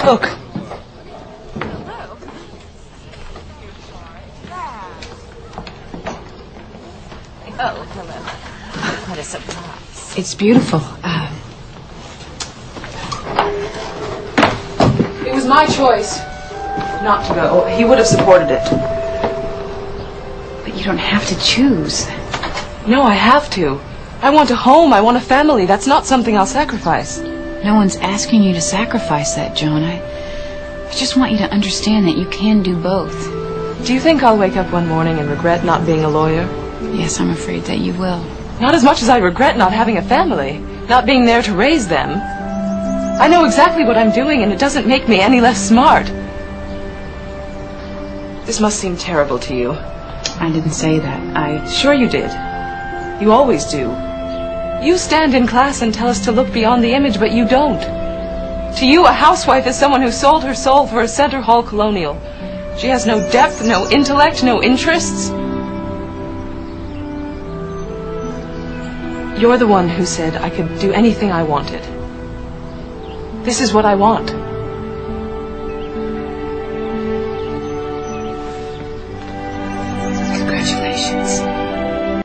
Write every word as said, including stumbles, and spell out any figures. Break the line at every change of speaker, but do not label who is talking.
Look.
Oh, hello. What a surprise.
It's beautiful. Uh, it was my choice not to go. He would have supported it.
But you don't have to choose.
No, I have to. I want a home. I want a family. That's not something I'll sacrifice.
No one's asking you to sacrifice that, Joan. I, I just want you to understand that you can do both.
Do you think I'll wake up one morning and regret not being a lawyer?
Yes, I'm afraid that you will.
Not as much as I regret not having a family, not being there to raise them. I know exactly what I'm doing, and it doesn't make me any less smart. This must seem terrible to you.
I didn't say that. I...
Sure you did. You always do. You stand in class and tell us to look beyond the image, but you don't. To you, a housewife is someone who sold her soul for a Center Hall colonial. She has no depth, no intellect, no interests. You're the one who said I could do anything I wanted. This is what I want.
Congratulations.